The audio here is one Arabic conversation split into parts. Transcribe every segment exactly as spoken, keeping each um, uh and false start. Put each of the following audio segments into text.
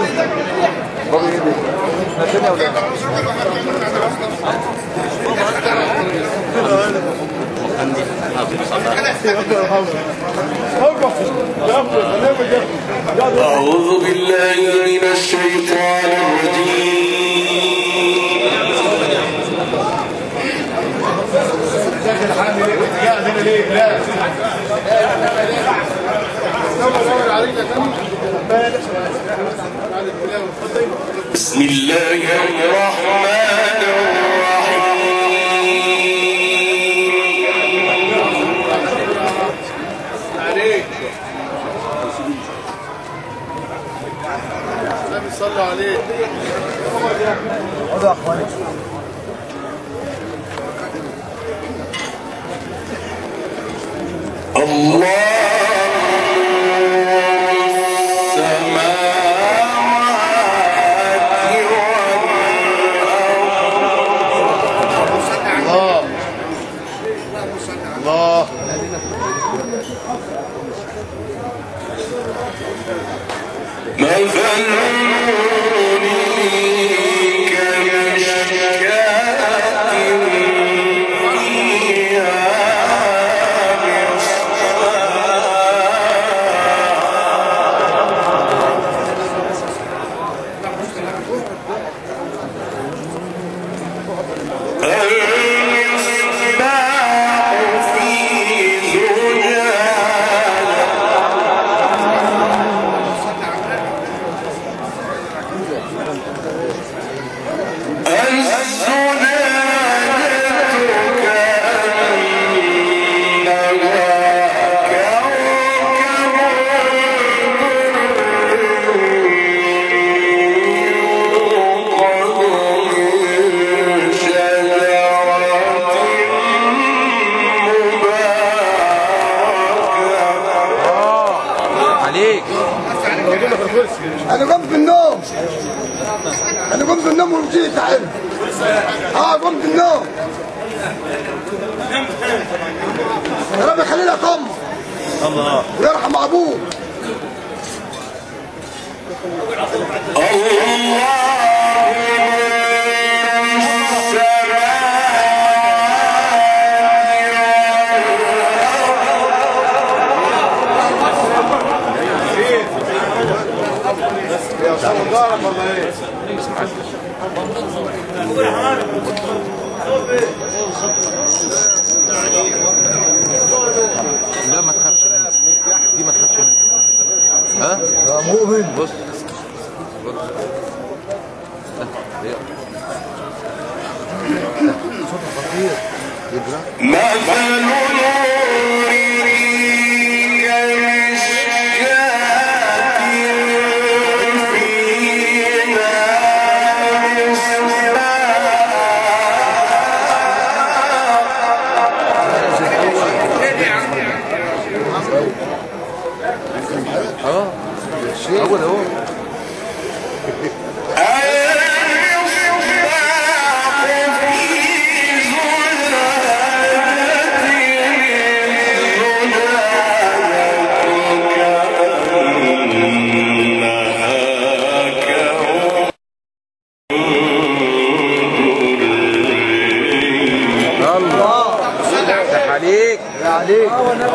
أعوذ بالله من الشيطان الرجيم. بسم الله الرحمن الرحيم. عليك صلوا عليه. الله انا قمت من النوم انا قمت من النوم وجيت تعال اه قمت من النوم يا رب يخلي لك امك الله ويرحم ابوك. لا ما تخافش منها دي، ما تخافش منها. ها؟ يا مؤمن بص بص صوت خطير مثل هو ده هو الله يفتح عليك يا عليك.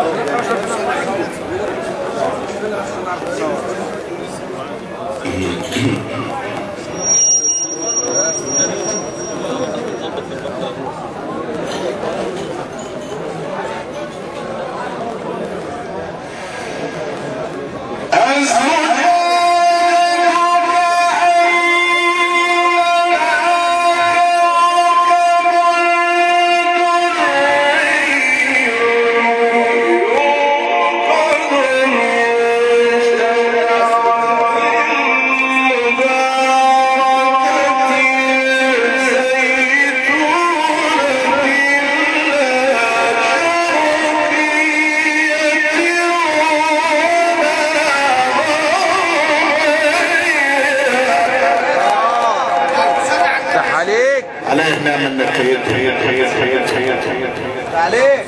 عليه نعم النكيد عليك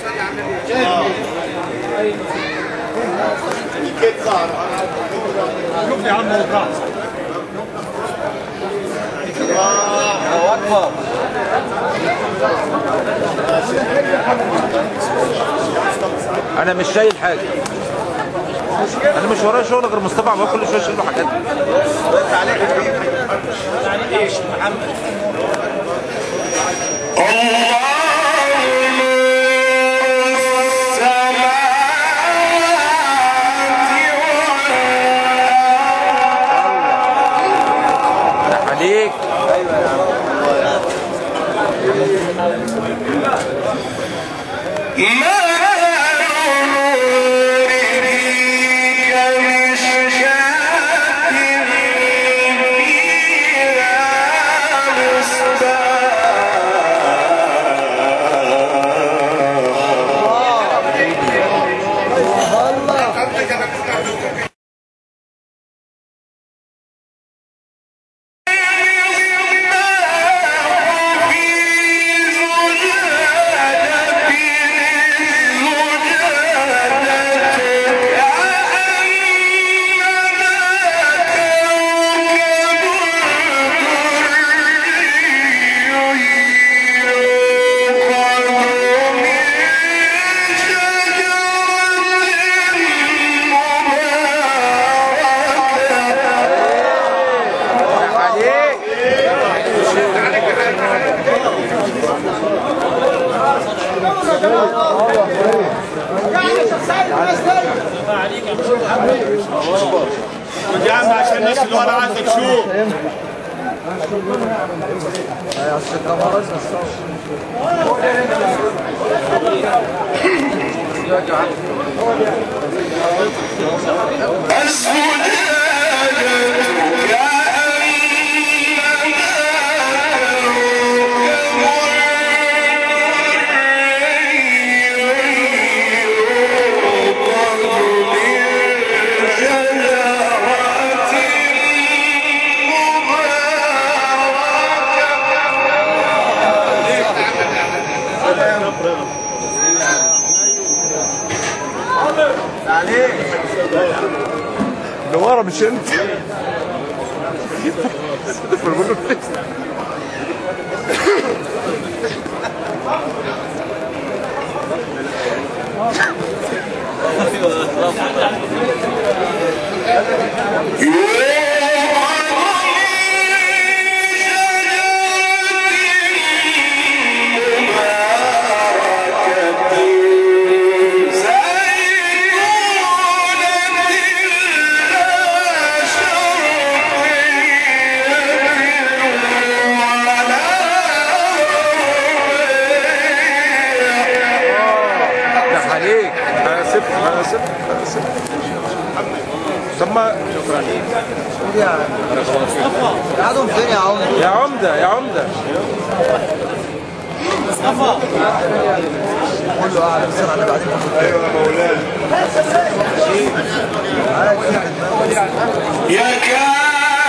شوف يا عم وقع مصطفى. انا مش شايل حاجه، انا مش ورايا شغل غير مصطفى عمال كل شويه اشيل له حاجات. بس عليك يا حبيبي. ايش محمد؟ عليك. ايوه يا عم. يا عم عشان الناس اللي ورا عايزه تشوف. اللي ورا مش انت. عليك. انا سبت انا سبت انا سبت طب ما شكرا ليك يا قعدوا فين يا عمده؟ يا عمده يا عمده مصطفى كله قاعد بيسال على بعدين. ايوه يا مولانا. يا كان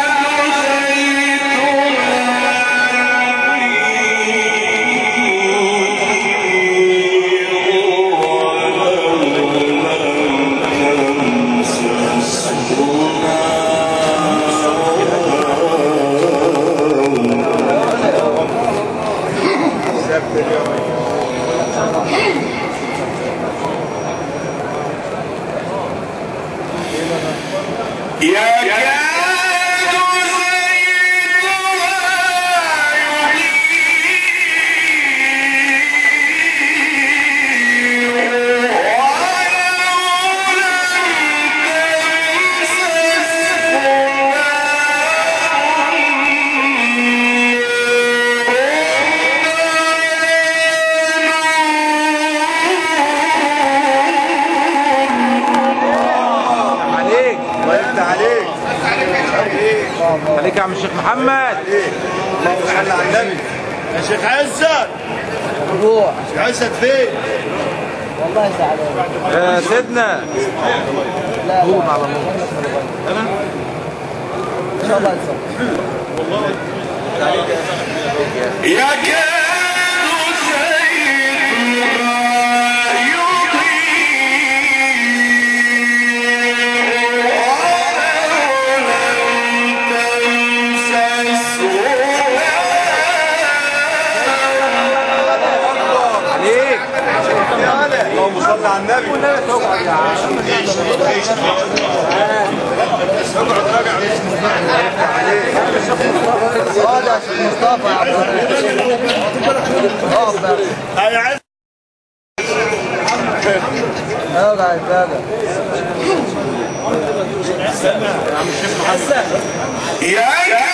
عليك يا عم الشيخ محمد. اللهم صل على النبي. يا شيخ عزت روح. شيخ عزت فين؟ والله زعلان يا سيدنا. لا قوم على الله ان شاء الله يتصل. يا كان اقعد راجع اه ده شيخ مصطفى يا عبد الرحمن. اه يا عز ارجع اتابع يا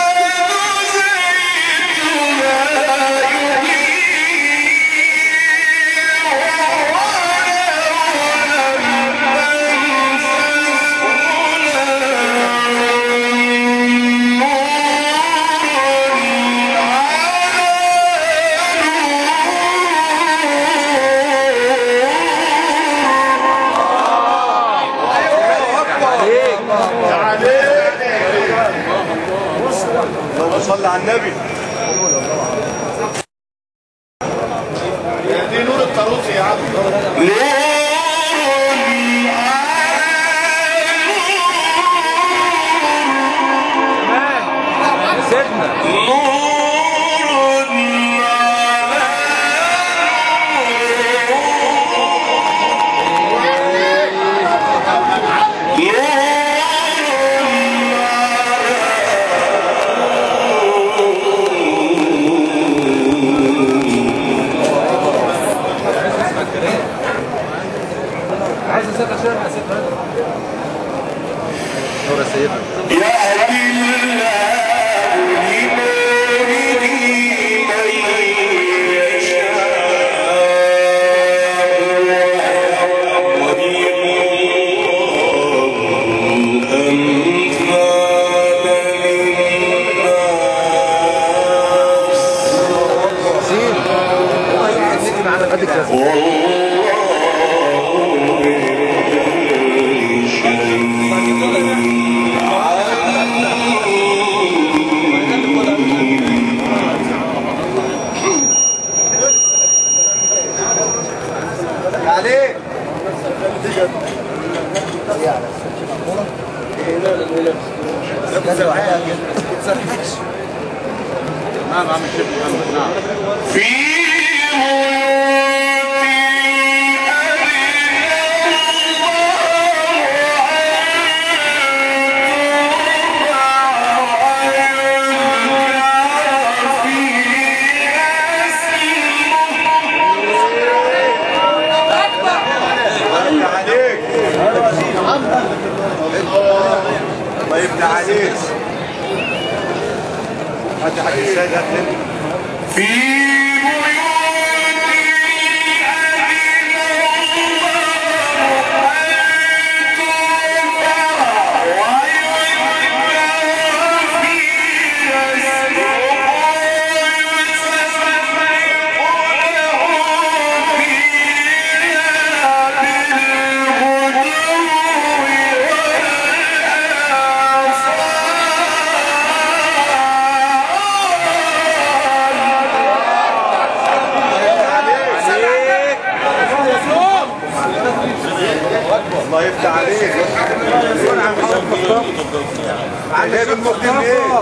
صلى على النبي. دي نور الطاروسي يا عم. نعم عم الشيخ محمد. نعم في الله يفتح عليك. حد حد السيد هات في الله يفتح عليك. عليك المقدم ايه؟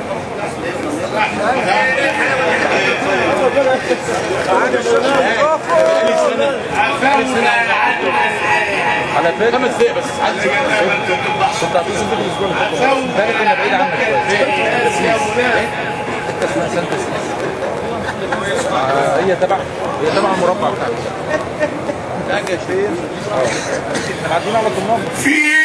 على فكره خمس دقايق بس. كنت هتصل بيك الاسبوع اللي فات. ثاني كنا بعيد عنك شويه. انت اسمها سانتا سيس. هي تبع هي تبع المربع بتاعك. حاجه فين؟ اه احنا قاعدين على طماط. في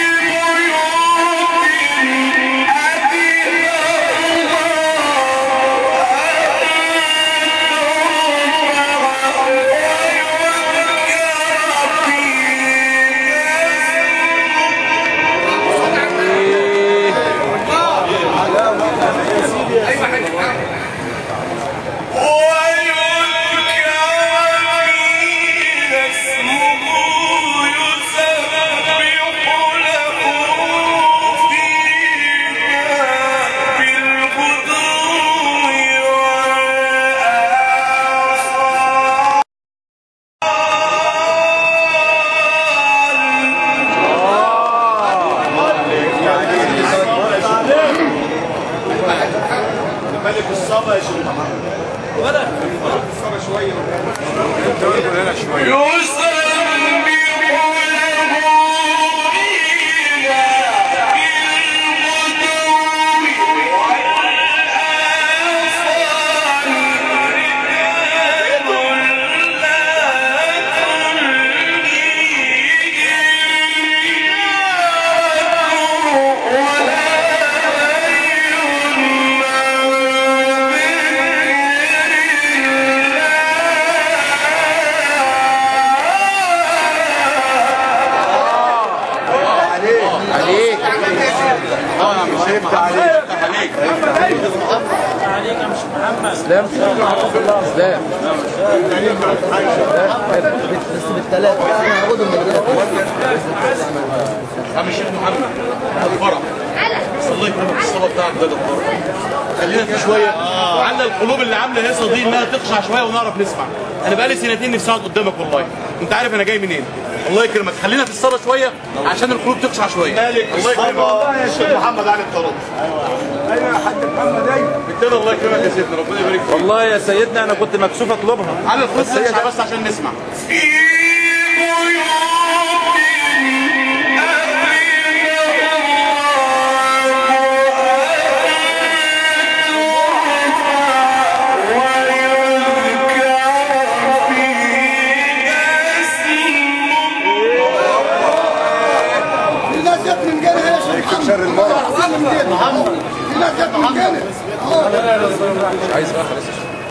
ملك الصبا يا شيخ محمد. ولد الصبا شويه. انت ولد هنا شويه. يسبح له معايا. عليك يا مش محمد. اسلام اسلام بس بالثلاثه هاخدهم من عم الشيخ محمد الفرح الله يكرمك الصلاه بتاعك ده جبار. خلينا في شويه عندنا القلوب اللي عامله هيصه دي انها تخشع شويه ونعرف نسمع. انا بقالي سنتين نفسي اقعد قدامك والله، انت عارف انا جاي منين. الله يكرمك خلينا في الصلاه شويه عشان القلوب تخشع شويه. مالك الله يكرمك يا شيخ محمد علي الطرد. ايوه يا حاج محمد ايوه بالتالي الله يكرمك يا سيدنا ربنا يبارك فيك. والله يا سيدنا انا كنت مكسوف اطلبها. على الخط تخشع بس عشان نسمع. شر المرض محمد في ناس جت من جنة عايز بقى خلاص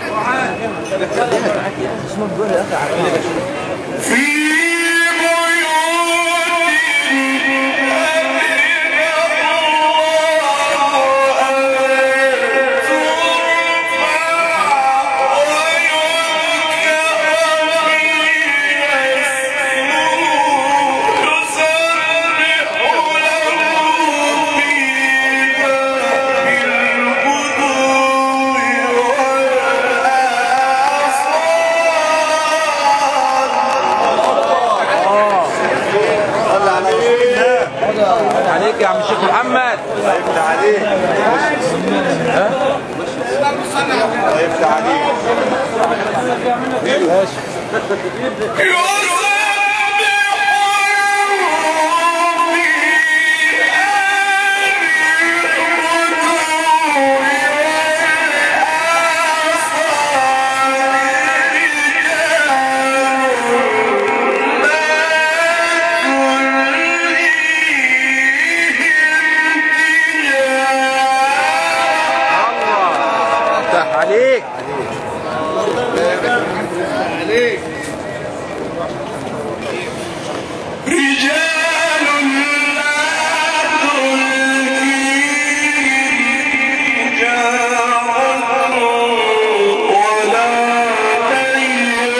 عليك يا عم الشيخ محمد. الله يفتح عليك. ها؟ الله يفتح عليك. ماشي. عليك عليك. رجال لا تلهيهم تجارة ولا بيع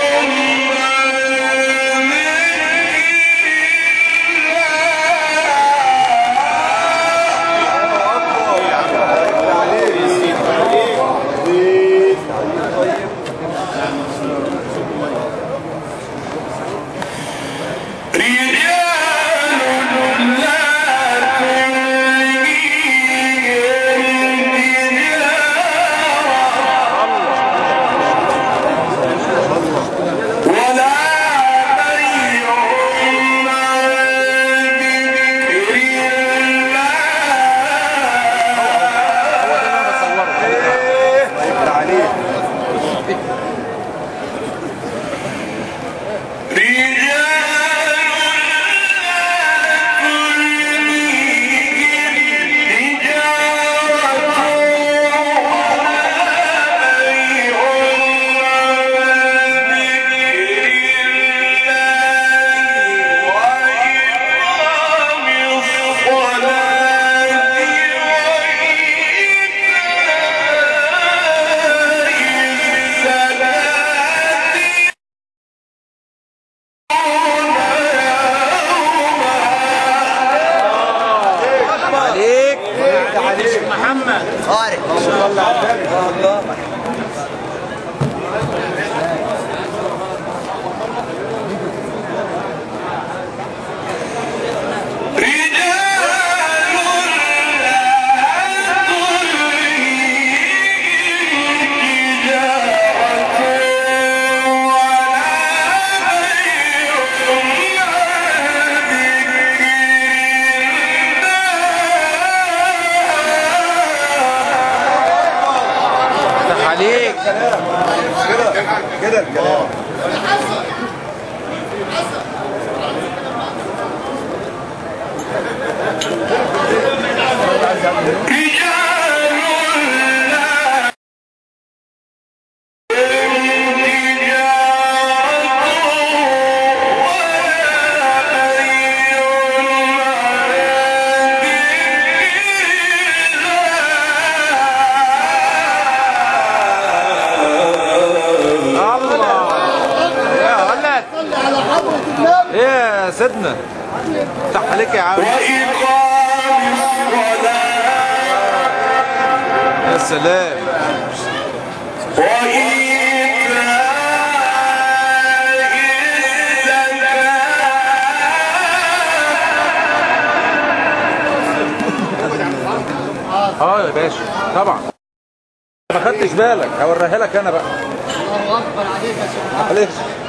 محمد. طارق صلى الله عليه وسلم. عليك كده كده الكلام. رجال عليك يا عم. وإقام الصلاة يا سلام. اه يا باشا طبعا ما خدتش بالك، هوريها لك انا بقى. الله اكبر عليك يا شيخ. معلش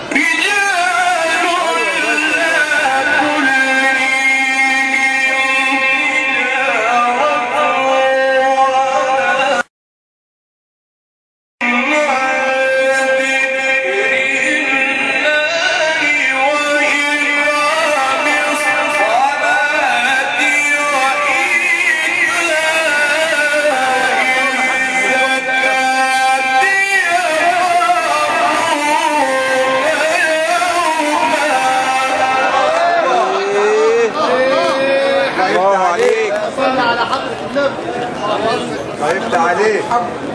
طيبت عليك.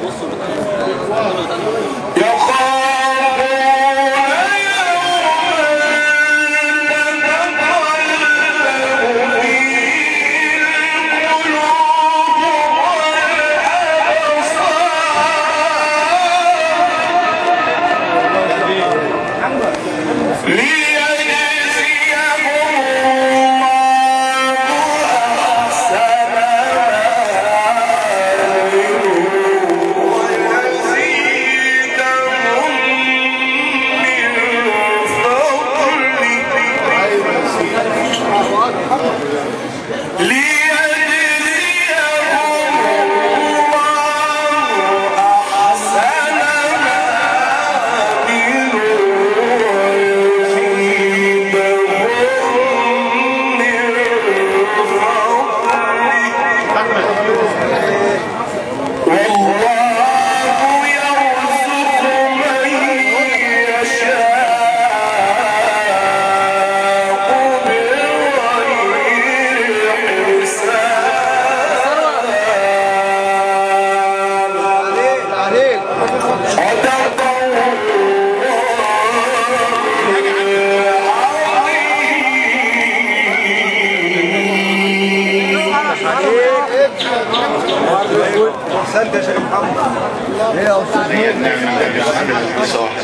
احسنت يا شيخ محمد. ايه يا استاذ؟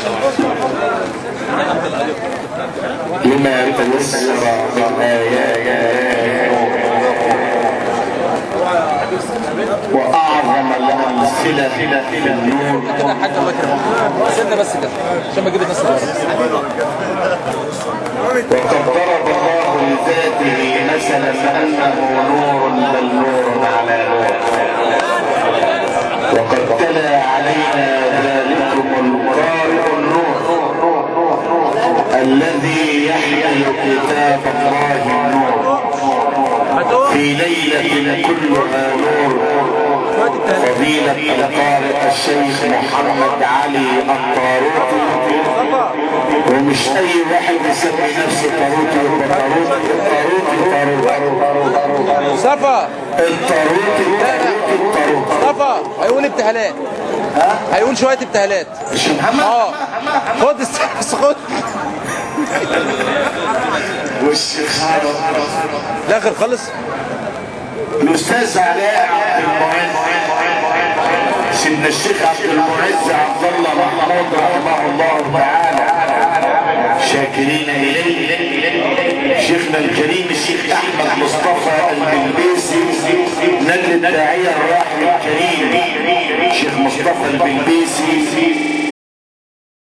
لما تيسر من آيات وأعظم الأمثلة في النور. كده حاجه الله يكرمك سيبنا بس كده عشان ما اجيب الناس وقد ضرب الله لذاته مثلا أنه نور بل نور على نور، وقد تلا علينا ذلكم القارئ النور الذي يحمل كتاب الله النور في ليلة كلها نور. فضيلة القارئ الشيخ محمد علي الطاروطي، ومش أي واحد يسمي نفسه طاروطي يبقى طاروطي الطاروطي طاروطي مصطفى الطاروطي الطاروطي مصطفى هيقول ابتهالات، هيقول شويه ابتهالات. مش محمد؟ اه خد بس خد والشيخ الاخر خالص. الأستاذ علاء عبد المعز، سيدنا الشيخ عبد المعز عبد الله محمود رحمه الله تعالى، شاكرين إليه. شيخنا الكريم الشيخ أحمد مصطفى البلبيسي نجل الداعية الراحل الكريم شيخ مصطفى البلبيسي